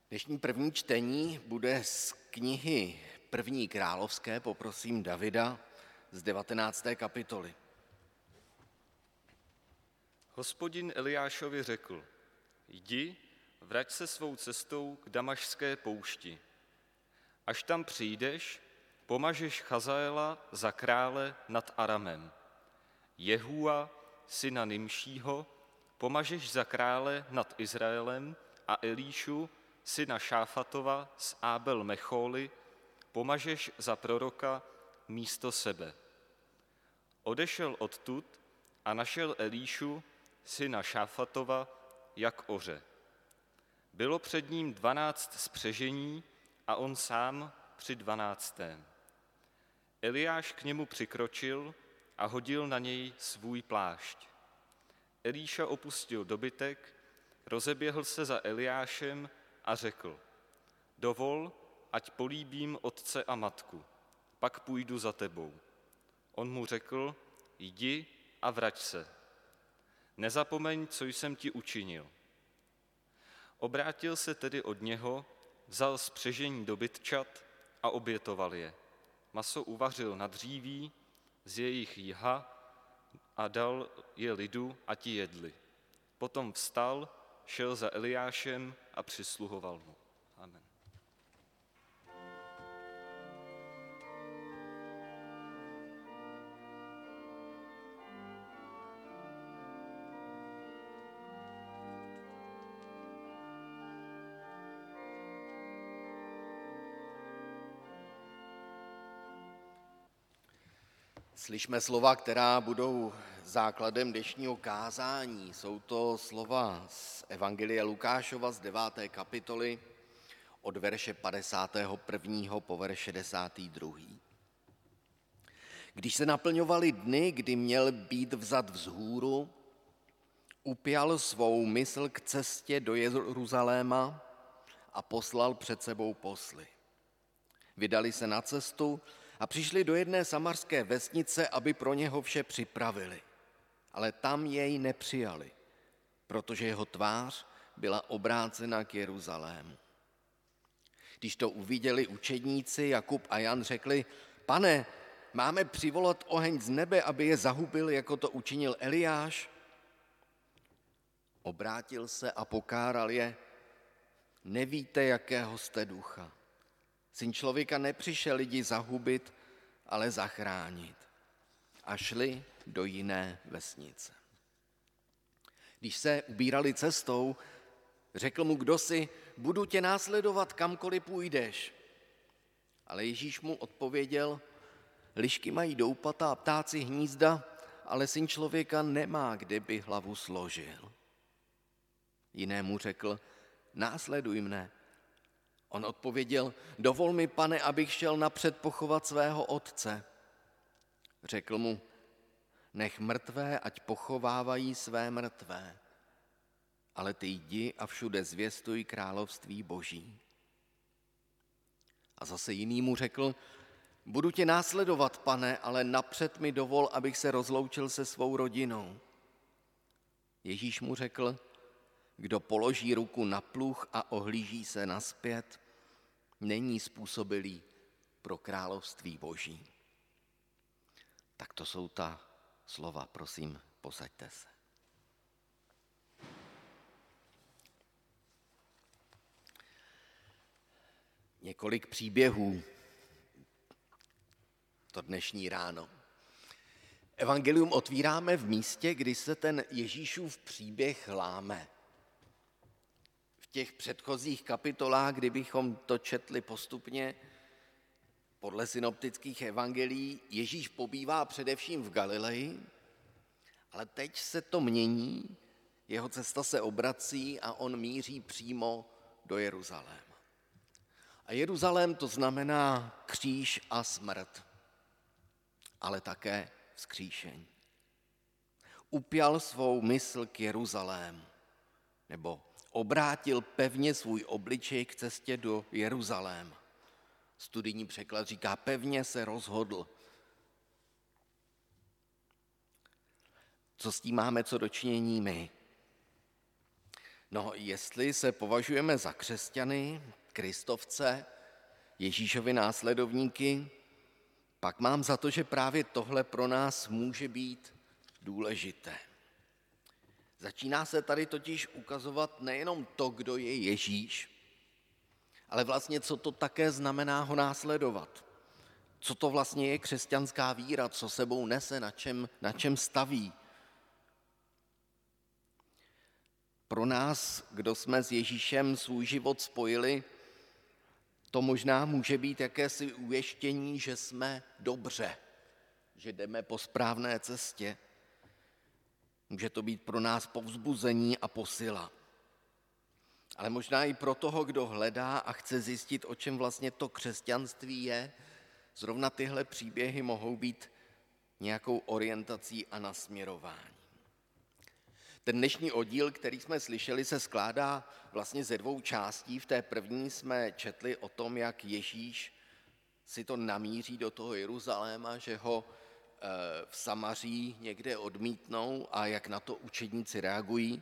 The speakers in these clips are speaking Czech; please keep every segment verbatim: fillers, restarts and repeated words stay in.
Dnešní první čtení bude z knihy První královské, poprosím Davida, z devatenácté kapitoly. Hospodin Eliášovi řekl, jdi, vrať se svou cestou k Damašské poušti. Až tam přijdeš, pomažeš Chazaela za krále nad Aramem. Jehua, syna Nimšího, pomažeš za krále nad Izraelem a Elíšu, syna Šáfatova z Ábel Mechóly, pomažeš za proroka místo sebe. Odešel odtud a našel Elíšu, syna Šáfatova, jak oře. Bylo před ním dvanáct spřežení a on sám při dvanáctém. Eliáš k němu přikročil a hodil na něj svůj plášť. Elíša opustil dobytek, rozeběhl se za Eliášem a řekl, dovol, ať políbím otce a matku, pak půjdu za tebou. On mu řekl, jdi a vrať se. Nezapomeň, co jsem ti učinil. Obrátil se tedy od něho, vzal spřežení dobytčat a obětoval je. Maso uvařil na dříví z jejich jha a dal je lidu a ti jedli. Potom vstal, šel za Eliášem a přisluhoval mu. Amen. Slyšme slova, která budou základem dnešního kázání. Jsou to slova z Evangelia Lukášova z deváté kapitoly od verše padesátého prvního po verš šedesátý druhý. Když se naplňovaly dny, kdy měl být vzat vzhůru, upjal svou mysl k cestě do Jeruzaléma a poslal před sebou posly. Vydali se na cestu a přišli do jedné samarské vesnice, aby pro něho vše připravili. Ale tam jej nepřijali, protože jeho tvář byla obrácena k Jeruzalému. Když to uviděli učedníci, Jakub a Jan řekli, pane, máme přivolat oheň z nebe, aby je zahubil, jako to učinil Eliáš? Obrátil se a pokáral je, nevíte, jakého jste ducha. Syn člověka nepřišel lidi zahubit, ale zachránit. A šli do jiné vesnice. Když se ubírali cestou, řekl mu kdosi, budu tě následovat, kamkoliv půjdeš. Ale Ježíš mu odpověděl, lišky mají doupata a ptáci hnízda, ale syn člověka nemá, kde by hlavu složil. Jinému řekl, následuj mne. On odpověděl, dovol mi, pane, abych šel napřed pochovat svého otce. Řekl mu, nech mrtvé, ať pochovávají své mrtvé, ale ty jdi a všude zvěstuj království Boží. A zase jiný mu řekl, budu tě následovat, pane, ale napřed mi dovol, abych se rozloučil se svou rodinou. Ježíš mu řekl, kdo položí ruku na pluh a ohlíží se nazpět, není způsobilý pro království Boží. Tak to jsou ta slova, prosím, posaďte se. Několik příběhů to dnešní ráno. Evangelium otvíráme v místě, kdy se ten Ježíšův příběh láme. V těch předchozích kapitolách, kdybychom to četli postupně, podle synoptických evangelií, Ježíš pobývá především v Galileji, ale teď se to mění, jeho cesta se obrací a on míří přímo do Jeruzaléma. A Jeruzalém to znamená kříž a smrt, ale také vzkříšení. Upjal svou mysl k Jeruzalému, nebo obrátil pevně svůj obličej k cestě do Jeruzaléma. Studijní překlad říká, pevně se rozhodl. Co s tím máme co dočinění my? No, jestli se považujeme za křesťany, kristovce, Ježíšovi následovníky, pak mám za to, že právě tohle pro nás může být důležité. Začíná se tady totiž ukazovat nejenom to, kdo je Ježíš, ale vlastně, co to také znamená ho následovat. Co to vlastně je křesťanská víra, co sebou nese, na čem, na čem staví. Pro nás, kdo jsme s Ježíšem svůj život spojili, to možná může být jakési ujištění, že jsme dobře, že jdeme po správné cestě. Může to být pro nás povzbuzení a posila. Ale možná i pro toho, kdo hledá a chce zjistit, o čem vlastně to křesťanství je, zrovna tyhle příběhy mohou být nějakou orientací a nasměrováním. Ten dnešní oddíl, který jsme slyšeli, se skládá vlastně ze dvou částí. V té první jsme četli o tom, jak Ježíš si to namíří do toho Jeruzaléma, že ho v Samaří někde odmítnou a jak na to učedníci reagují.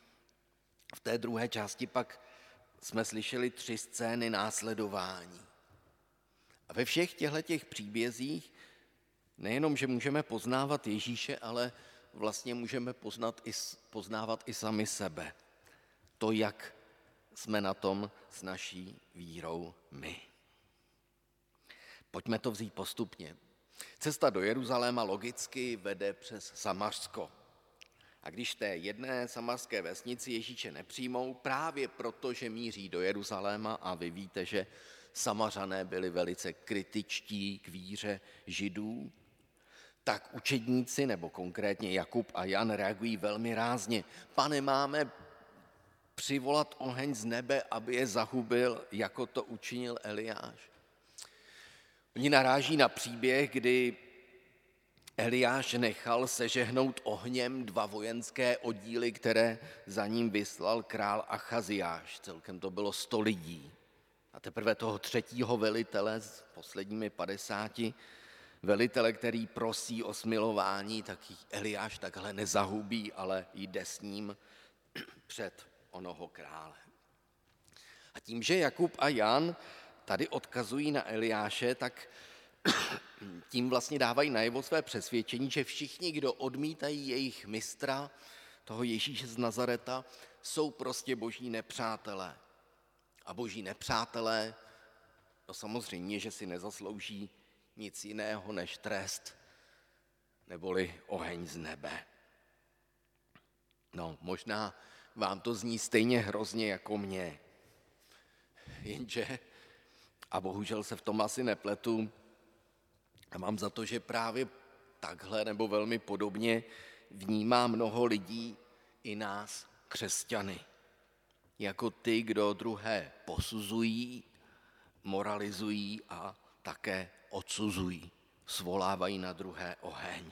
V té druhé části pak jsme slyšeli tři scény následování. A ve všech těchto příbězích nejenom, že můžeme poznávat Ježíše, ale vlastně můžeme poznat i, poznávat i sami sebe. To, jak jsme na tom s naší vírou my. Pojďme to vzít postupně. Cesta do Jeruzaléma logicky vede přes Samařsko. A když té jedné samarské vesnici Ježíše nepřijmou, právě proto, že míří do Jeruzaléma, a vy víte, že Samařané byli velice kritičtí k víře Židů, tak učedníci, nebo konkrétně Jakub a Jan, reagují velmi rázně. Pane, máme přivolat oheň z nebe, aby je zahubil, jako to učinil Eliáš. Oni naráží na příběh, kdy Eliáš nechal sežehnout ohněm dva vojenské oddíly, které za ním vyslal král Achaziáš. Celkem to bylo sto lidí. A teprve toho třetího velitele s posledními padesáti, velitele, který prosí o smilování, tak Eliáš takhle nezahubí, ale jde s ním před onoho krále. A tím, že Jakub a Jan tady odkazují na Eliáše, tak tím vlastně dávají najevo své přesvědčení, že všichni, kdo odmítají jejich mistra, toho Ježíše z Nazareta, jsou prostě boží nepřátelé. A boží nepřátelé, no samozřejmě, že si nezaslouží nic jiného než trest, neboli oheň z nebe. No, možná vám to zní stejně hrozně jako mně. Jenže, a bohužel se v tom asi nepletu, a mám za to, že právě takhle nebo velmi podobně vnímá mnoho lidí i nás, křesťany, jako ty, kdo druhé posuzují, moralizují a také odsuzují, svolávají na druhé oheň.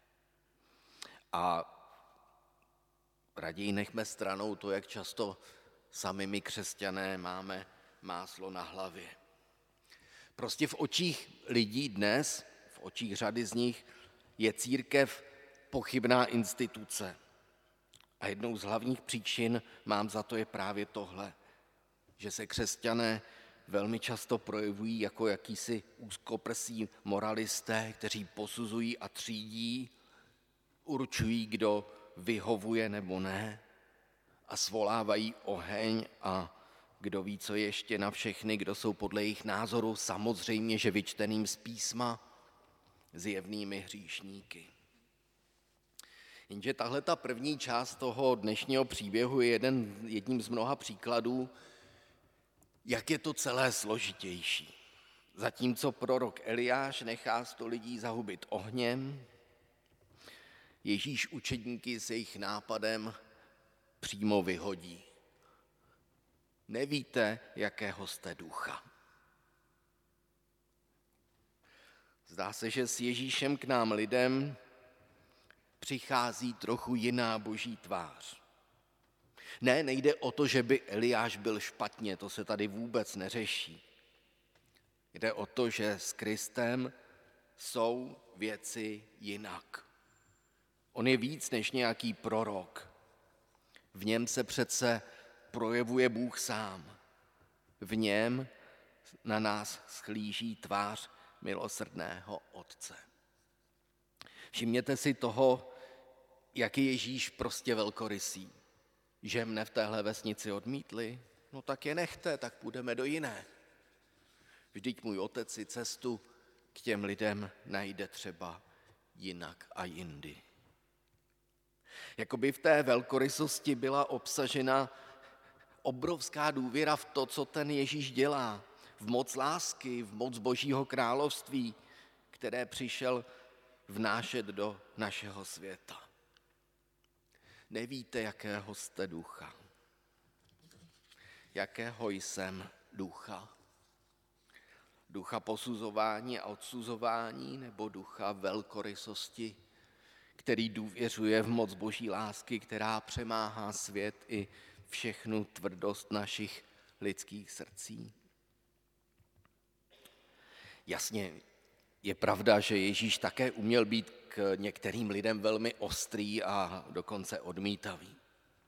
A raději nechme stranou to, jak často sami my křesťané máme máslo na hlavě. Prostě v očích lidí dnes, v očích řady z nich, je církev pochybná instituce. A jednou z hlavních příčin, mám za to, je právě tohle, že se křesťané velmi často projevují jako jakýsi úzkoprsí moralisté, kteří posuzují a třídí, určují, kdo vyhovuje nebo ne, a svolávají oheň a kdo ví, co ještě na všechny, kdo jsou podle jejich názoru samozřejmě, že vyčteným z písma, zjevnými hříšníky. Jenže tahle ta první část toho dnešního příběhu je jeden, jedním z mnoha příkladů, jak je to celé složitější. Zatímco prorok Eliáš nechá sto lidí zahubit ohněm, Ježíš učedníky s jejich nápadem přímo vyhodí. Nevíte, jakého jste ducha. Zdá se, že s Ježíšem k nám lidem přichází trochu jiná boží tvář. Ne, nejde o to, že by Eliáš byl špatně, to se tady vůbec neřeší. Jde o to, že s Kristem jsou věci jinak. On je víc než nějaký prorok. V něm se přece projevuje Bůh sám. V něm na nás schlíží tvář milosrdného Otce. Všimněte si toho, jak je Ježíš prostě velkorysý. Že mne v téhle vesnici odmítli? No tak je nechte, tak půjdeme do jiné. Vždyť můj Otec si cestu k těm lidem najde třeba jinak a jindy. Jakoby v té velkorysosti byla obsažena obrovská důvěra v to, co ten Ježíš dělá, v moc lásky, v moc Božího království, které přišel vnášet do našeho světa. Nevíte, jakého jste ducha. Jakého jsem ducha? Ducha posuzování a odsuzování nebo ducha velkorysosti, který důvěřuje v moc Boží lásky, která přemáhá svět i všechnu tvrdost našich lidských srdcí? Jasně, je pravda, že Ježíš také uměl být k některým lidem velmi ostrý a dokonce odmítavý.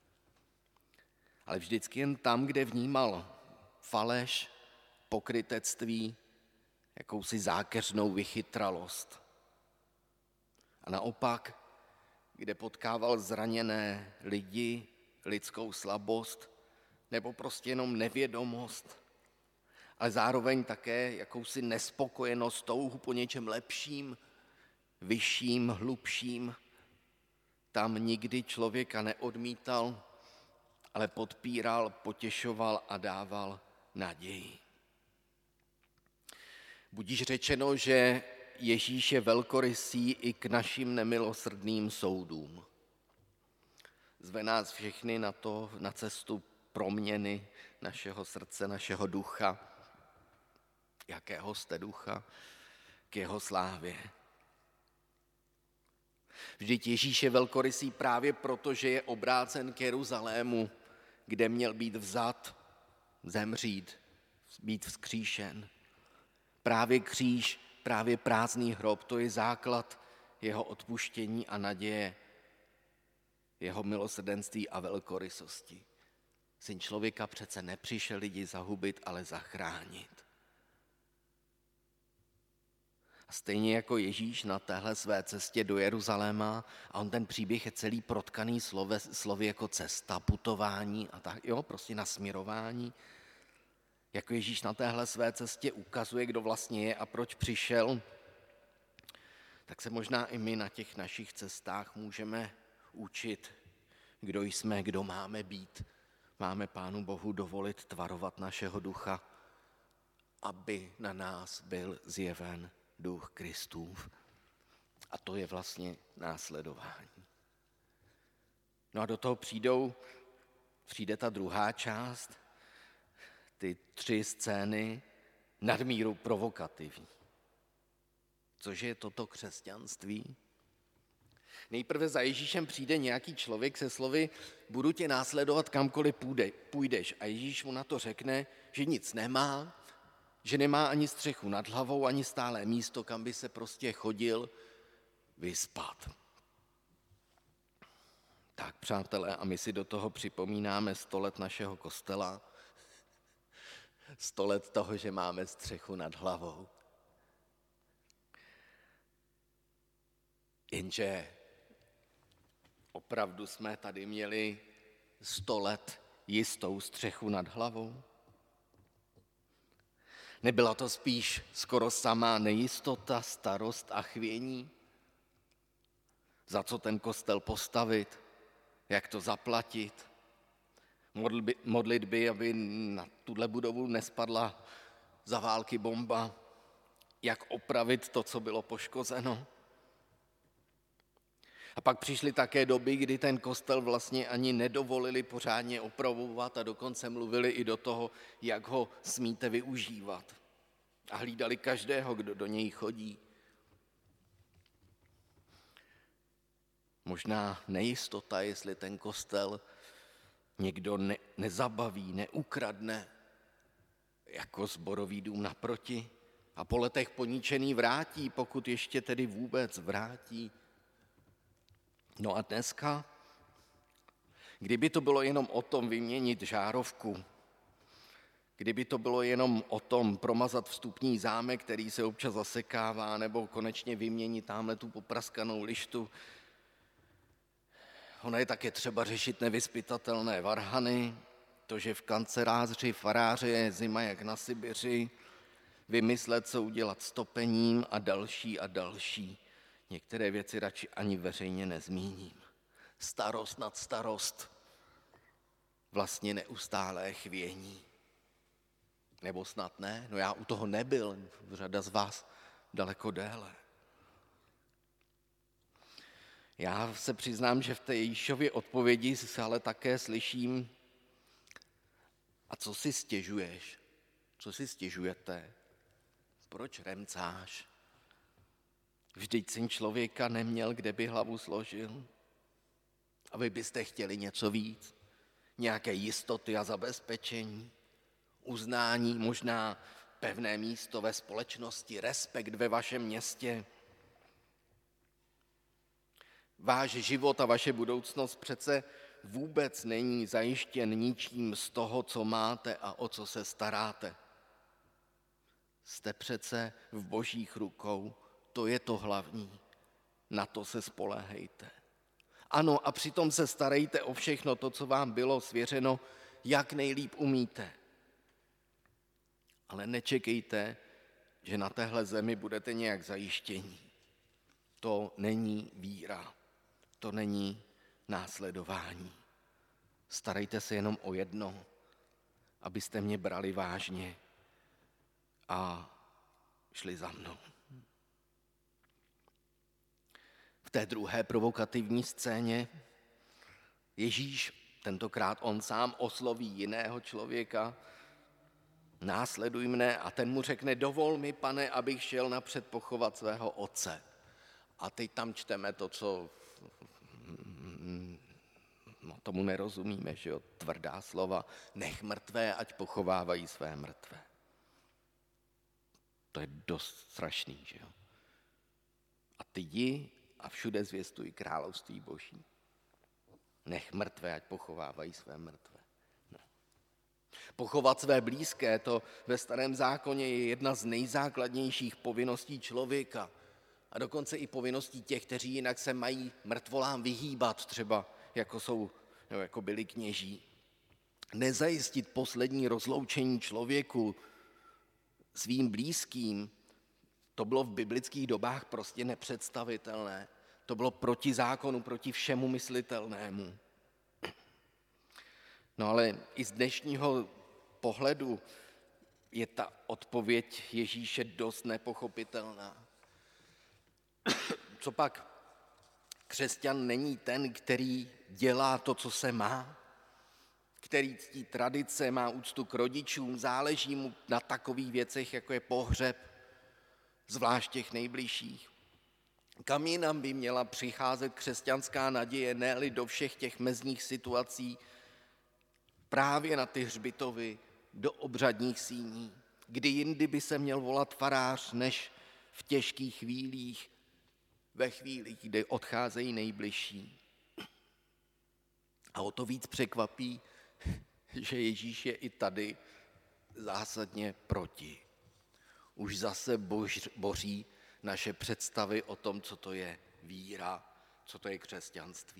Ale vždycky jen tam, kde vnímal faleš, pokrytectví, jakousi zákeřnou vychytralost. A naopak, kde potkával zraněné lidi, lidskou slabost, nebo prostě jenom nevědomost, ale zároveň také jakousi nespokojenost, touhu po něčem lepším, vyšším, hlubším. Tam nikdy člověka neodmítal, ale podpíral, potěšoval a dával naději. Budíš řečeno, že Ježíš je velkorysý i k našim nemilosrdným soudům. Zve nás všechny na to, na cestu proměny našeho srdce, našeho ducha. Jakého jste ducha? K jeho slávě. Vždyť Ježíš je velkorysý právě proto, že je obrácen k Jeruzalému, kde měl být vzat, zemřít, být vzkříšen. Právě kříž, právě prázdný hrob, to je základ jeho odpuštění a naděje, jeho milosrdenství a velkorysosti. Syn člověka přece nepřišel lidi zahubit, ale zachránit. A stejně jako Ježíš na téhle své cestě do Jeruzaléma, a on ten příběh je celý protkaný slovy, slovy jako cesta, putování a tak, jo, prostě nasměrování. Jako Ježíš na téhle své cestě ukazuje, kdo vlastně je a proč přišel, tak se možná i my na těch našich cestách můžeme učit, kdo jsme, kdo máme být. Máme Pánu Bohu dovolit tvarovat našeho ducha, aby na nás byl zjeven duch Kristův. A to je vlastně následování. No a do toho přijdou, přijde ta druhá část, ty tři scény nadmíru provokativní. Což je toto křesťanství? Nejprve za Ježíšem přijde nějaký člověk se slovy budu tě následovat kamkoliv půjde, půjdeš. A Ježíš mu na to řekne, že nic nemá, že nemá ani střechu nad hlavou, ani stálé místo, kam by se prostě chodil vyspat. Tak, přátelé, a my si do toho připomínáme sto let našeho kostela, sto let toho, že máme střechu nad hlavou. Jenže opravdu jsme tady měli sto let jistou střechu nad hlavou? Nebyla to spíš skoro samá nejistota, starost a chvění? Za co ten kostel postavit? Jak to zaplatit? Modlitby, aby na tuhle budovu nespadla za války bomba? Jak opravit to, co bylo poškozeno? A pak přišly také doby, kdy ten kostel vlastně ani nedovolili pořádně opravovat a dokonce mluvili i do toho, jak ho smíte využívat. A hlídali každého, kdo do něj chodí. Možná nejistota, jestli ten kostel někdo ne, nezabaví, neukradne, jako sborový dům naproti a po letech poničený vrátí, pokud ještě tedy vůbec vrátí. No a dneska, Kdyby to bylo jenom o tom vyměnit žárovku, kdyby to bylo jenom o tom promazat vstupní zámek, který se občas zasekává, nebo konečně vyměnit tamhle tu popraskanou lištu, ono je také třeba řešit nevyzpytatelné varhany, to, že v kanceláři faráře je zima jak na Sibiři, vymyslet, co udělat s topením a další a další. Některé věci radši ani veřejně nezmíním. Starost nad starost, vlastně neustálé chvění. Nebo snad ne, no já u toho nebyl, řada z vás daleko déle. Já se přiznám, že v té Ježíšově odpovědi se ale také slyším, a co si stěžuješ? Co si stěžujete? Proč remcáš? Vždyť syn člověka neměl, kde by hlavu složil. A vy byste chtěli něco víc? Nějaké jistoty a zabezpečení? Uznání, možná pevné místo ve společnosti, respekt ve vašem městě? Váš život a vaše budoucnost přece vůbec není zajištěn ničím z toho, co máte a o co se staráte. Jste přece v Božích rukou, to je to hlavní, na to se spoléhejte. Ano, a přitom se starejte o všechno to, co vám bylo svěřeno, jak nejlíp umíte. Ale nečekejte, že na téhle zemi budete nějak zajištění. To není víra, to není následování. Starejte se jenom o jedno, abyste mě brali vážně a šli za mnou. V té druhé provokativní scéně Ježíš, tentokrát on sám, osloví jiného člověka, následuj mne, a ten mu řekne, dovol mi, pane, abych šel napřed pochovat svého otce. A teď tam čteme to, co no, tomu nerozumíme, že jo, tvrdá slova, nech mrtvé, ať pochovávají své mrtvé. To je dost strašný, že jo. A ty jdi a všude zvěstuj království Boží. Nech mrtvé, ať pochovávají své mrtvé. No. Pochovat své blízké, to ve Starém zákoně je jedna z nejzákladnějších povinností člověka. A dokonce i povinností těch, kteří jinak se mají mrtvolám vyhýbat, třeba jako, jsou, no, jako byli kněží. Nezajistit poslední rozloučení člověku svým blízkým, to bylo v biblických dobách prostě nepředstavitelné. To bylo proti zákonu, proti všemu myslitelnému. No ale i z dnešního pohledu je ta odpověď Ježíše dost nepochopitelná. Co pak? Křesťan není ten, který dělá to, co se má, který ctí tradice, má úctu k rodičům, záleží mu na takových věcech, jako je pohřeb, zvlášť těch nejbližších. Kam jinam by měla přicházet křesťanská naděje, ne-li do všech těch mezních situací, právě na ty hřbitovy, do obřadních síní, kdy jindy by se měl volat farář, než v těžkých chvílích, ve chvílích, kdy odcházejí nejbližší. A o to víc překvapí, že Ježíš je i tady zásadně proti. Už zase bož, boří naše představy o tom, co to je víra, co to je křesťanství.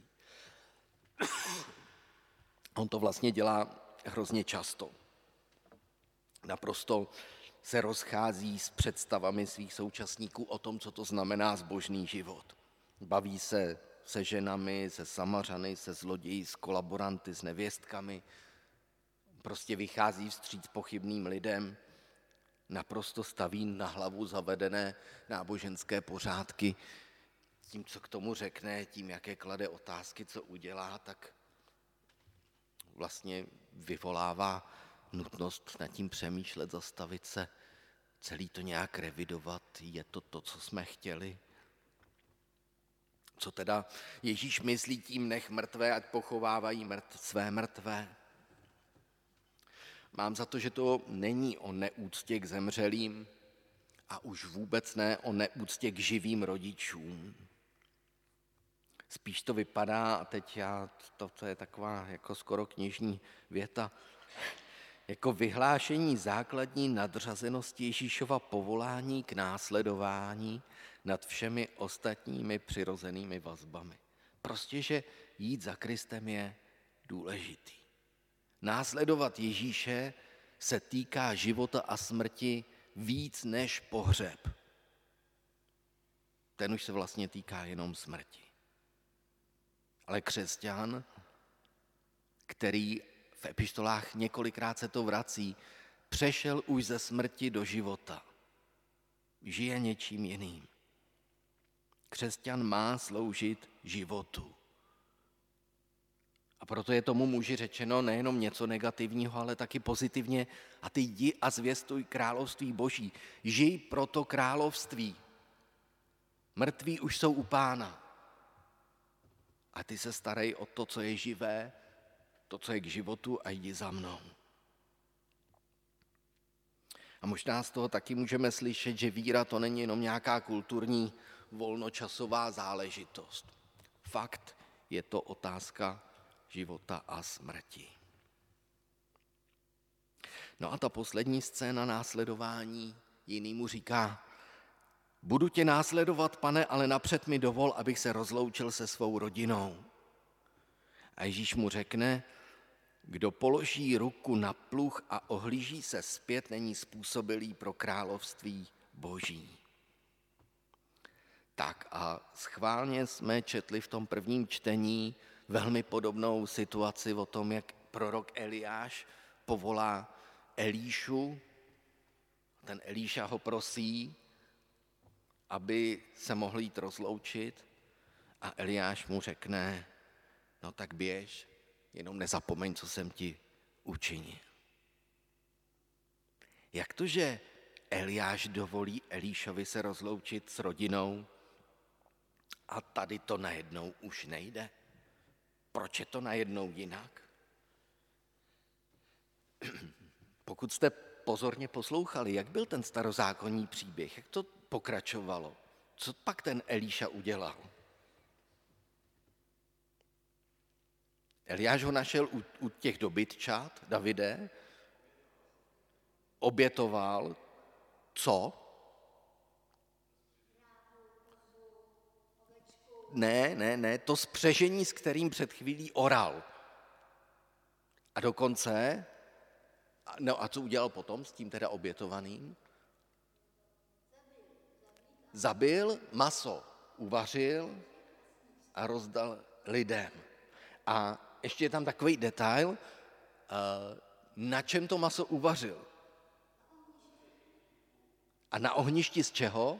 On to vlastně dělá hrozně často. Naprosto se rozchází s představami svých současníků o tom, co to znamená zbožný život. Baví se se ženami, se Samařany, se zloději, s kolaboranty, s nevěstkami. Prostě vychází vstříc pochybným lidem, naprosto staví na hlavu zavedené náboženské pořádky. Tím, co k tomu řekne, tím, jaké klade otázky, co udělá, tak vlastně vyvolává nutnost nad tím přemýšlet, zastavit se, celý to nějak revidovat. Je to to, co jsme chtěli? Co teda Ježíš myslí tím, nech mrtvé, ať pochovávají mrt, své mrtvé? Mám za to, že to není o neúctě k zemřelým a už vůbec ne o neúctě k živým rodičům. Spíš to vypadá, a teď já, to, to je taková jako skoro knižní věta, jako vyhlášení základní nadřazenosti Ježíšova povolání k následování nad všemi ostatními přirozenými vazbami. Prostě, že jít za Kristem je důležitý. Následovat Ježíše se týká života a smrti víc než pohřeb. Ten už se vlastně týká jenom smrti. Ale křesťan, který v epištolách několikrát se to vrací, přešel už ze smrti do života. Žije něčím jiným. Křesťan má sloužit životu. A proto je tomu muži řečeno nejenom něco negativního, ale taky pozitivně. A ty jdi a zvěstuj království Boží. Žij pro to království. Mrtví už jsou u Pána. A ty se starej o to, co je živé, to, co je k životu, a jdi za mnou. A možná z toho taky můžeme slyšet, že víra to není jenom nějaká kulturní volnočasová záležitost. Fakt je to otázka života a smrti. No a ta poslední scéna následování jiný mu říká: budu tě následovat, Pane, ale napřed mi dovol, abych se rozloučil se svou rodinou. A Ježíš mu řekne: kdo položí ruku na pluh a ohlíží se zpět, není způsobilý pro království Boží. Tak a schválně jsme četli v tom prvním čtení velmi podobnou situaci o tom, jak prorok Eliáš povolá Elíšu. Ten Elíša ho prosí, aby se mohl jít rozloučit, a Eliáš mu řekne: no tak běž, jenom nezapomeň, co jsem ti učinil. Jak to, že Eliáš dovolí Elíšovi se rozloučit s rodinou a tady to najednou už nejde? Proč je to najednou jinak? Pokud jste pozorně poslouchali, jak byl ten starozákonní příběh, jak to pokračovalo, co pak ten Elíša udělal? Eliáš ho našel u, u těch dobytčat, Davide, obětoval co? Ne, ne, ne, to spřežení, s kterým před chvílí oral. A dokonce, no a co udělal potom s tím teda obětovaným? Zabil maso, uvařil a rozdal lidem. A ještě je tam takový detail, na čem to maso uvařil. A na ohništi z čeho?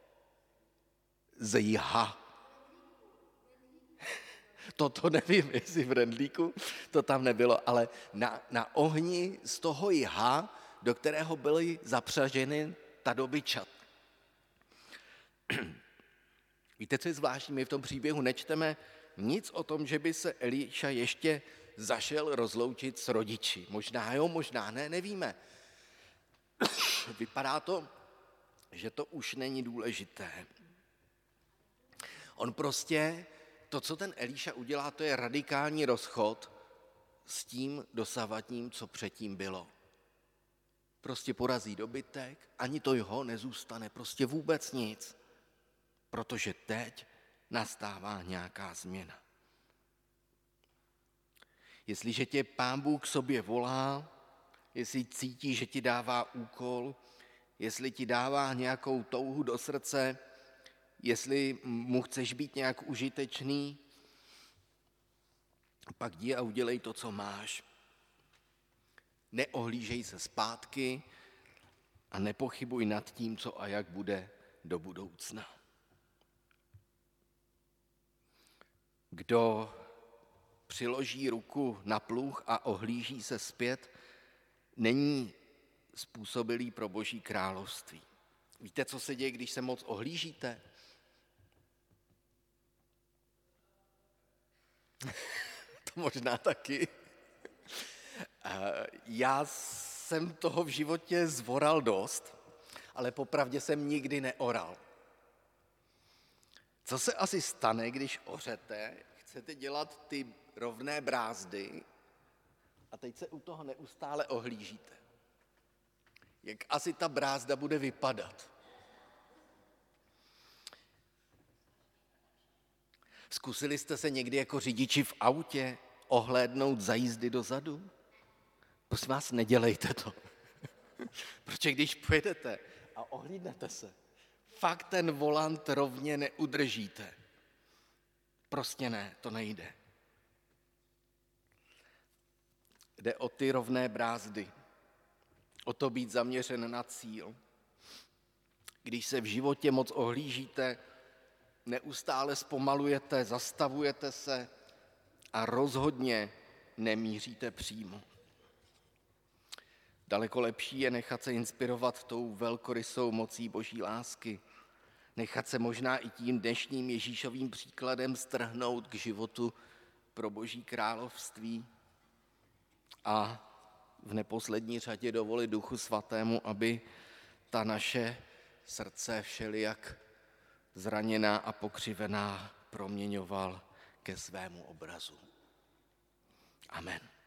Z jha. Toto nevím, jestli v rendlíku to tam nebylo, ale na, na ohni z toho jha, do kterého byly zapřaženy ta dobyčat. Víte, co je zvláštní? My v tom příběhu nečteme nic o tom, že by se Eliša ještě zašel rozloučit s rodiči. Možná jo, možná ne, nevíme. Vypadá to, že to už není důležité. On prostě, to, co ten Eliša udělá, to je radikální rozchod s tím dosavadním, co předtím bylo. Prostě porazí dobytek, ani to jeho nezůstane, prostě vůbec nic. Protože teď nastává nějaká změna. Jestliže tě Pán Bůh k sobě volá, jestli cítí, že ti dává úkol, jestli ti dává nějakou touhu do srdce, jestli mu chceš být nějak užitečný, pak jdi a udělej to, co máš. Neohlížej se zpátky a nepochybuj nad tím, co a jak bude do budoucna. Kdo přiloží ruku na pluh a ohlíží se zpět, není způsobilý pro Boží království. Víte, co se děje, když se moc ohlížíte? To možná taky. Já jsem toho v životě zvoral dost, ale popravdě jsem nikdy neoral. Co se asi stane, když ořete, chcete dělat ty rovné brázdy a teď se u toho neustále ohlížíte? Jak asi ta brázda bude vypadat? Zkusili jste se někdy jako řidiči v autě ohlédnout za jízdy dozadu? Prosím vás, nedělejte to. Protože když pojedete a ohlídnete se, fakt ten volant rovně neudržíte. Prostě ne, to nejde. Jde o ty rovné brázdy, o to být zaměřen na cíl. Když se v životě moc ohlížíte, neustále zpomalujete, zastavujete se a rozhodně nemíříte přímo. Daleko lepší je nechat se inspirovat tou velkorysou mocí Boží lásky. Nechat se možná i tím dnešním Ježíšovým příkladem strhnout k životu pro Boží království a v neposlední řadě dovolit Duchu Svatému, aby ta naše srdce všelijak zraněná a pokřivená proměňoval ke svému obrazu. Amen.